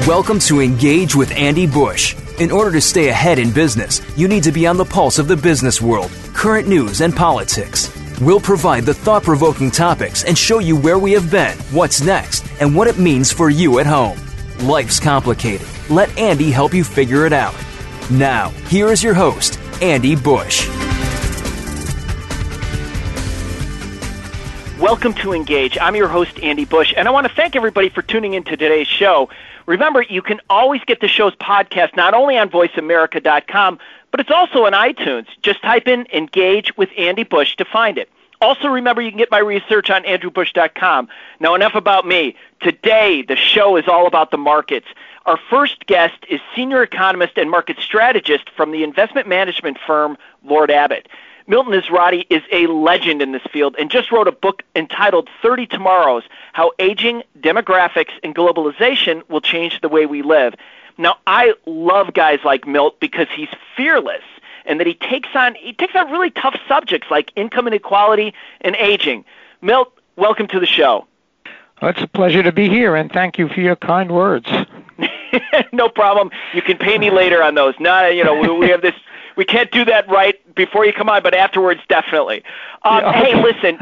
Welcome to Engage with Andy Bush. In order to stay ahead in business, you need to be on the pulse of the business world, current news, and politics. We'll provide the thought-provoking topics and show you where we have been, what's next, and what it means for you at home. Life's complicated. Let Andy help you figure it out. Now, here is your host, Andy Bush. Welcome to Engage. I'm your host, Andy Bush, and I want to thank everybody for tuning in to today's show. Remember, you can always get the show's podcast not only on voiceamerica.com, but it's also on iTunes. Just type in Engage with Andy Bush to find it. Also, remember, you can get my research on andrewbush.com. Now, enough about me. Today, the show is all about the markets. Our first guest is senior economist and market strategist from the investment management firm Lord Abbett. Milton Ezrati is a legend in this field and just wrote a book entitled 30 Tomorrows, How Aging, Demographics, and Globalization Will Change the Way We Live. Now, I love guys like Milt because he's fearless and that he takes on really tough subjects like income inequality and aging. Milt, welcome to the show. Well, it's a pleasure to be here, and thank you for your kind words. No problem. You can pay me later on those. We have this. We can't do that right before you come on, but afterwards, definitely. Hey, listen,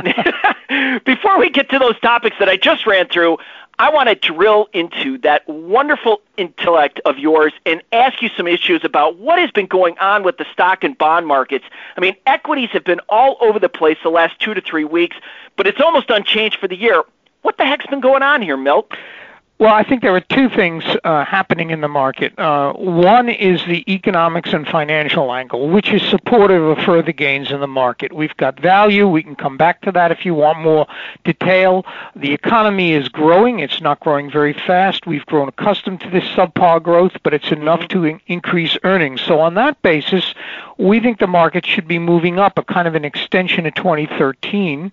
before we get to those topics that I just ran through, I want to drill into that wonderful intellect of yours and ask you some issues about what has been going on with the stock and bond markets. I mean, equities have been all over the place the last 2 to 3 weeks, but it's almost unchanged for the year. What the heck's been going on here, Milt? Well, I think there are two things happening in the market. One is the economics and financial angle, which is supportive of further gains in the market. We've got value. We can come back to that if you want more detail. The economy is growing. It's not growing very fast. We've grown accustomed to this subpar growth, but it's enough to increase earnings. So on that basis, we think the market should be moving up, a kind of an extension of 2013.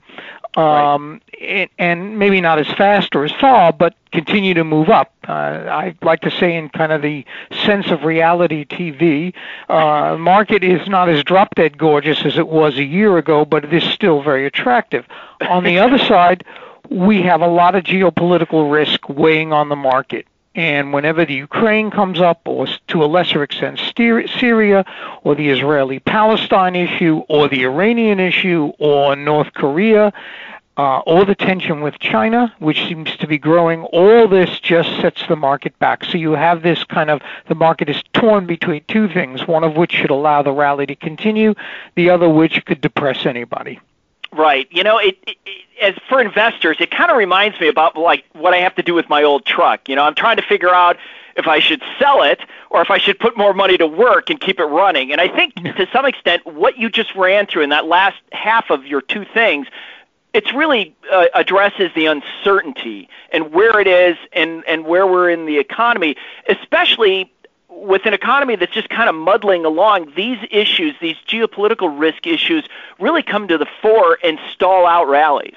Right. And maybe not as fast or as far, but continue to move up. I like to say in kind of the sense of reality TV, market is not as drop-dead gorgeous as it was a year ago, but it is still very attractive. On the other side, we have a lot of geopolitical risk weighing on the market. And whenever the Ukraine comes up, or to a lesser extent Syria, or the Israeli-Palestine issue, or the Iranian issue, or North Korea, or the tension with China, which seems to be growing, all this just sets the market back. So you have this kind of, the market is torn between two things, one of which should allow the rally to continue, the other which could depress anybody. Right. You know, as for investors, it kind of reminds me about like what I have to do with my old truck. You know, I'm trying to figure out if I should sell it or if I should put more money to work and keep it running. And I think to some extent what you just ran through in that last half of your two things, it's really addresses the uncertainty and where it is and where we're in the economy, especially with an economy that's just kind of muddling along. These issues, these geopolitical risk issues, really come to the fore and stall out rallies.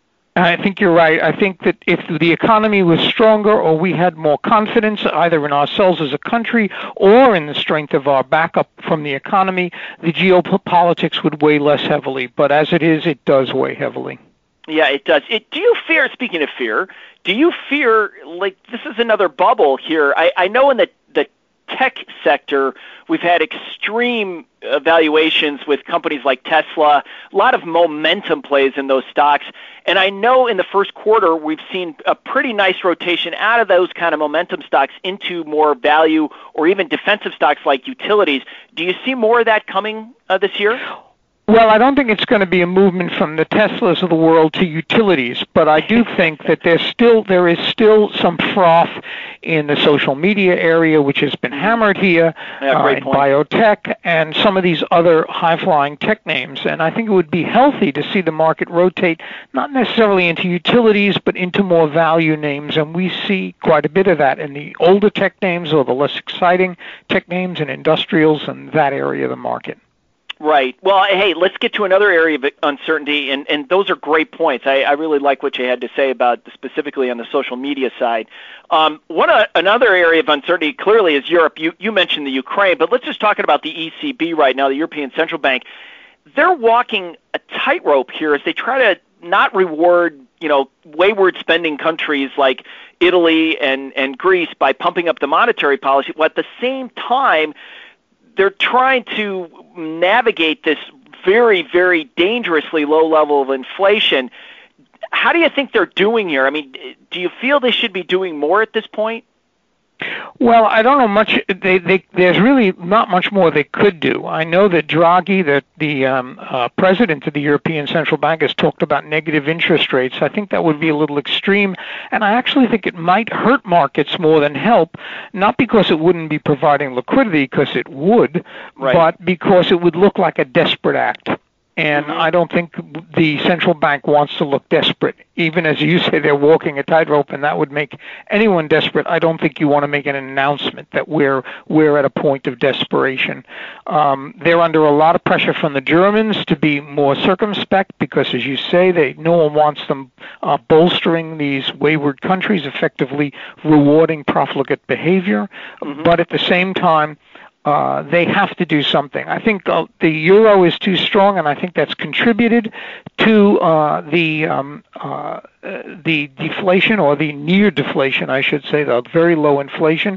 I think you're right. I think that if the economy was stronger or we had more confidence either in ourselves as a country or in the strength of our backup from the economy, the geopolitics would weigh less heavily. But as it is, it does weigh heavily. Yeah, it does. Do you fear, speaking of fear, do you fear, like, this is another bubble here? I know in the tech sector, we've had extreme valuations with companies like Tesla, a lot of momentum plays in those stocks. And I know in the first quarter, we've seen a pretty nice rotation out of those kind of momentum stocks into more value or even defensive stocks like utilities. Do you see more of that coming this year? Well, I don't think it's going to be a movement from the Teslas of the world to utilities, but I do think that there is still some froth in the social media area, which has been hammered here, in biotech, and some of these other high-flying tech names. And I think it would be healthy to see the market rotate, not necessarily into utilities, but into more value names. And we see quite a bit of that in the older tech names or the less exciting tech names and industrials and that area of the market. Right. Well, hey, let's get to another area of uncertainty, and those are great points. I really like what you had to say about specifically on the social media side. Another area of uncertainty clearly is Europe. You mentioned the Ukraine, but let's just talk about the ECB right now, the European Central Bank. They're walking a tightrope here as they try to not reward, wayward spending countries like Italy and Greece by pumping up the monetary policy, while at the same time they're trying to navigate this very, very dangerously low level of inflation. How do you think they're doing here? I mean, do you feel they should be doing more at this point? Well, I don't know much. There's really not much more they could do. I know that Draghi, the president of the European Central Bank, has talked about negative interest rates. I think that would be a little extreme, and I actually think it might hurt markets more than help, not because it wouldn't be providing liquidity, because it would, right, but because it would look like a desperate act. And I don't think the central bank wants to look desperate. Even as you say, they're walking a tightrope, and that would make anyone desperate. I don't think you want to make an announcement that we're at a point of desperation. They're under a lot of pressure from the Germans to be more circumspect because, as you say, no one wants them bolstering these wayward countries, effectively rewarding profligate behavior. But at the same time, they have to do something. I think the euro is too strong, and I think that's contributed to the deflation, or the near deflation, I should say, the very low inflation.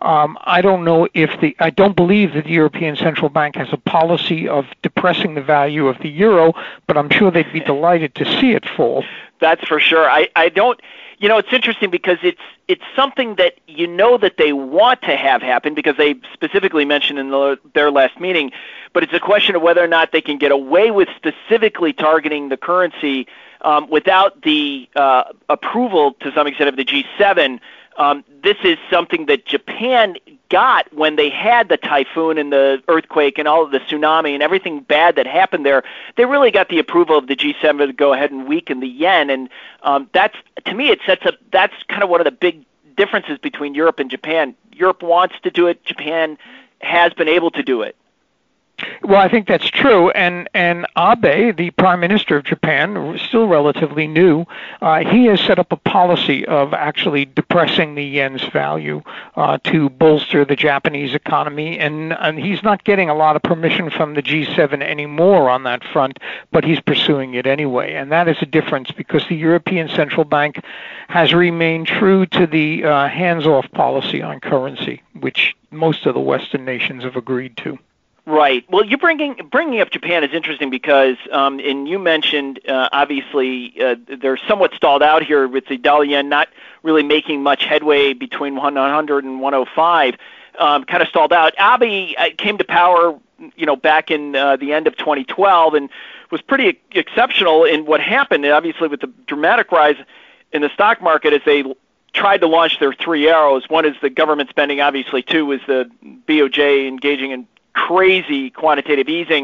I don't believe that the European Central Bank has a policy of depressing the value of the euro, but I'm sure they'd be delighted to see it fall. That's for sure. I don't. You know, it's interesting because it's something that that they want to have happen because they specifically mentioned in their last meeting, but it's a question of whether or not they can get away with specifically targeting the currency without the approval to some extent of the G7. This is something that Japan got when they had the typhoon and the earthquake and all of the tsunami and everything bad that happened there. They really got the approval of the G7 to go ahead and weaken the yen, and that's, to me, that's kind of one of the big differences between Europe and Japan. Europe wants to do it. Japan has been able to do it. Well, I think that's true, and Abe, the Prime Minister of Japan, still relatively new, he has set up a policy of actually depressing the yen's value to bolster the Japanese economy, and he's not getting a lot of permission from the G7 anymore on that front, but he's pursuing it anyway, and that is a difference because the European Central Bank has remained true to the hands-off policy on currency, which most of the Western nations have agreed to. Right. Well, you're bringing up Japan is interesting because, and you mentioned obviously they're somewhat stalled out here with the dollar yen not really making much headway between 100 and 105. Kind of stalled out. Abe came to power, back in the end of 2012, and was pretty exceptional in what happened. Obviously, with the dramatic rise in the stock market as they tried to launch their three arrows. One is the government spending. Obviously, two is the BOJ engaging in crazy quantitative easing.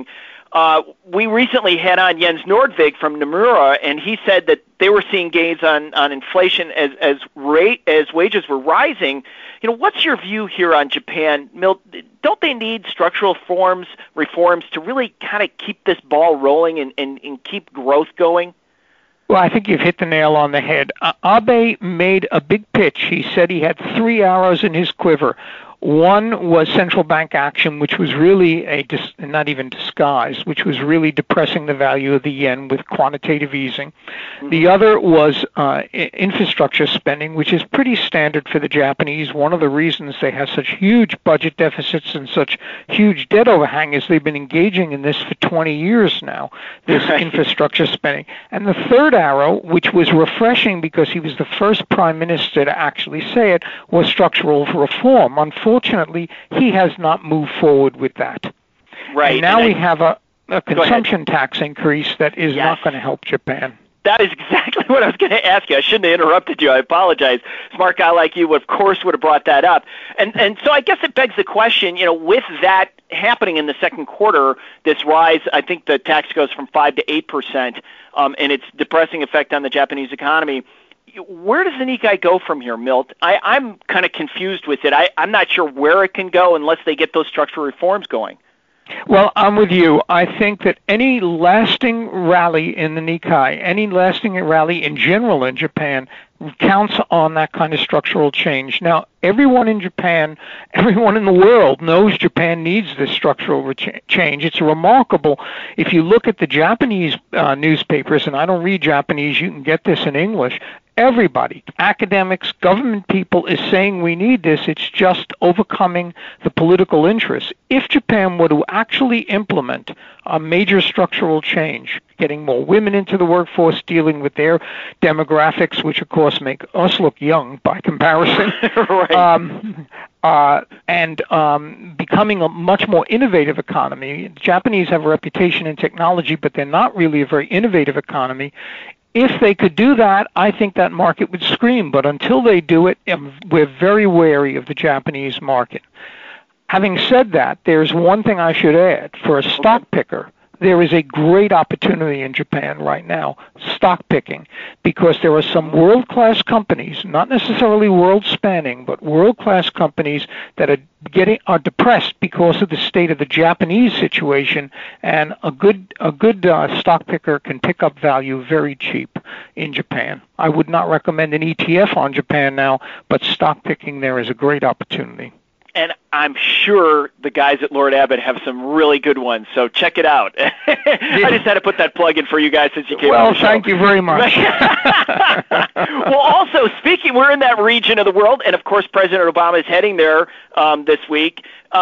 We recently had on Jens Nordvig from Nomura, and he said that they were seeing gains on inflation as wages were rising. What's your view here on Japan? Milt, don't they need structural reforms to really kind of keep this ball rolling and keep growth going? Well, I think you've hit the nail on the head. Abe made a big pitch. He said he had three arrows in his quiver. One was central bank action, which was really not even disguised, which was really depressing the value of the yen with quantitative easing. The other was infrastructure spending, which is pretty standard for the Japanese. One of the reasons they have such huge budget deficits and such huge debt overhang is they've been engaging in this for 20 years now, this infrastructure spending. And the third arrow, which was refreshing because he was the first prime minister to actually say it, was structural reform. Unfortunately, he has not moved forward with that. Right. And now we have a consumption tax increase that is not going to help Japan. That is exactly what I was going to ask you. I shouldn't have interrupted you. I apologize. Smart guy like you, of course, would have brought that up. And so I guess it begs the question, with that happening in the second quarter, this rise, I think the tax goes from 5 to 8%, and its depressing effect on the Japanese economy. Where does the Nikkei go from here, Milt? I'm kind of confused with it. I'm not sure where it can go unless they get those structural reforms going. Well, I'm with you. I think that any lasting rally in the Nikkei, any lasting rally in general in Japan, counts on that kind of structural change. Now, everyone in Japan, everyone in the world knows Japan needs this structural change. It's remarkable. If you look at the Japanese newspapers, and I don't read Japanese, you can get this in English, everybody, academics, government people, is saying we need this. It's just overcoming the political interests. If Japan were to actually implement a major structural change, getting more women into the workforce, dealing with their demographics, which of course make us look young by comparison, right. and becoming a much more innovative economy. The Japanese have a reputation in technology, but they're not really a very innovative economy. If they could do that, I think that market would scream. But until they do it, we're very wary of the Japanese market. Having said that, there's one thing I should add. For a stock picker, there is a great opportunity in Japan right now, stock picking, because there are some world-class companies, not necessarily world-spanning, but world-class companies that are depressed because of the state of the Japanese situation, and a good stock picker can pick up value very cheap in Japan. I would not recommend an ETF on Japan now, but stock picking there is a great opportunity. And I'm sure the guys at Lord Abbett have some really good ones, so check it out. I just had to put that plug in for you guys since you came on the show. Well, thank you very much. Well, also, we're in that region of the world, and of course President Obama is heading there this week.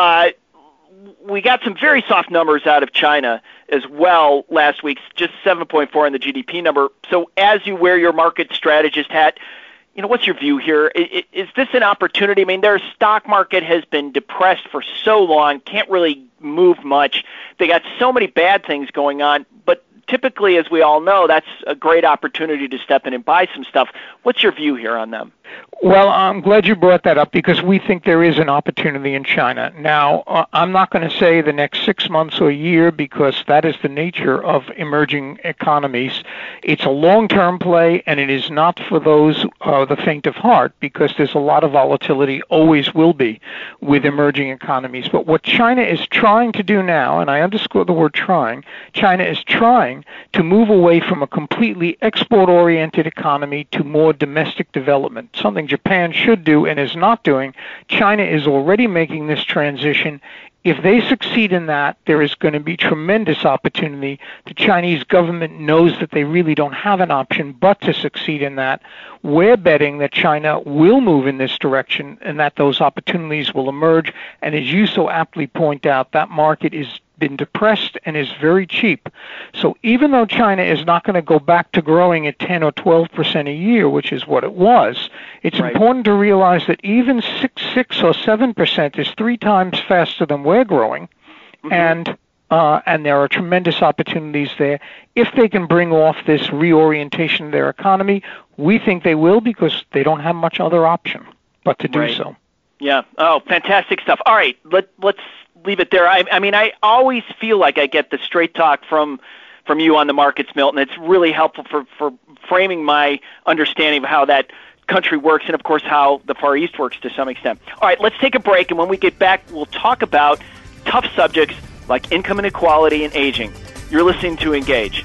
We got some very soft numbers out of China as well last week, just 7.4 in the GDP number. So as you wear your market strategist hat, what's your view here? Is this an opportunity? I mean, their stock market has been depressed for so long, can't really move much. They got so many bad things going on, but typically, as we all know, that's a great opportunity to step in and buy some stuff. What's your view here on them? Well, I'm glad you brought that up because we think there is an opportunity in China. Now, I'm not going to say the next 6 months or a year because that is the nature of emerging economies. It's a long-term play, and it is not for those the faint of heart because there's a lot of volatility, always will be, with emerging economies. But what China is trying to do now, and I underscore the word trying, China is trying to move away from a completely export-oriented economy to more domestic development, something Japan should do and is not doing. China is already making this transition. If they succeed in that, there is going to be tremendous opportunity. The Chinese government knows that they really don't have an option but to succeed in that. We're betting that China will move in this direction and that those opportunities will emerge. And as you so aptly point out, that market has been depressed and is very cheap. So even though China is not going to go back to growing at 10 or 12% a year, which is what it was, it's important to realize that even 6 or 7% is 3 times faster than we're growing, and there are tremendous opportunities there. If they can bring off this reorientation of their economy, we think they will because they don't have much other option but to do so. Yeah. Oh, fantastic stuff. All right, let's leave it there. I mean, I always feel like I get the straight talk from you on the markets, Milton. It's really helpful for framing my understanding of how that country works and, of course, how the Far East works to some extent. All right, let's take a break, and when we get back, we'll talk about tough subjects like income inequality and aging. You're listening to Engage.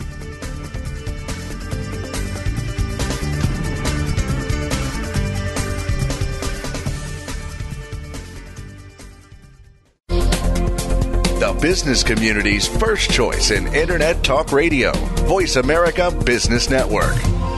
The business community's first choice in Internet Talk Radio. Voice America Business Network.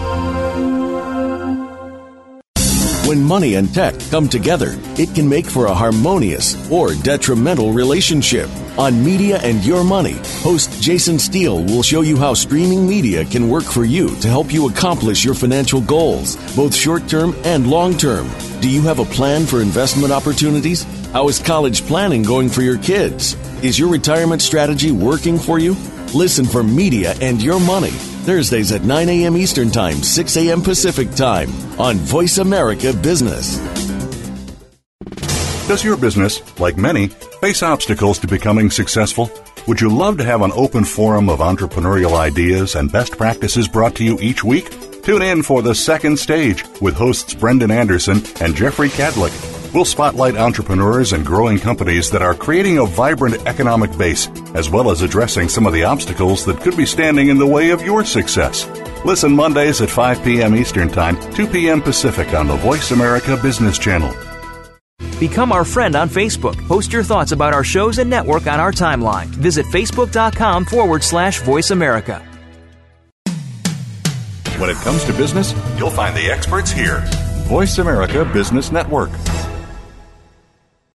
When money and tech come together, it can make for a harmonious or detrimental relationship. On Media and Your Money, host Jason Steele will show you how streaming media can work for you to help you accomplish your financial goals, both short-term and long-term. Do you have a plan for investment opportunities? How is college planning going for your kids? Is your retirement strategy working for you? Listen for Media and Your Money, Thursdays at 9 a.m. Eastern Time, 6 a.m. Pacific Time on Voice America Business. Does your business, like many, face obstacles to becoming successful? Would you love to have an open forum of entrepreneurial ideas and best practices brought to you each week? Tune in for The Second Stage with hosts Brendan Anderson and Jeffrey Cadlick. We'll spotlight entrepreneurs and growing companies that are creating a vibrant economic base, as well as addressing some of the obstacles that could be standing in the way of your success. Listen Mondays at 5 p.m. Eastern Time, 2 p.m. Pacific on the Voice America Business Channel. Become our friend on Facebook. Post your thoughts about our shows and network on our timeline. Visit Facebook.com/Voice America. When it comes to business, you'll find the experts here. Voice America Business Network.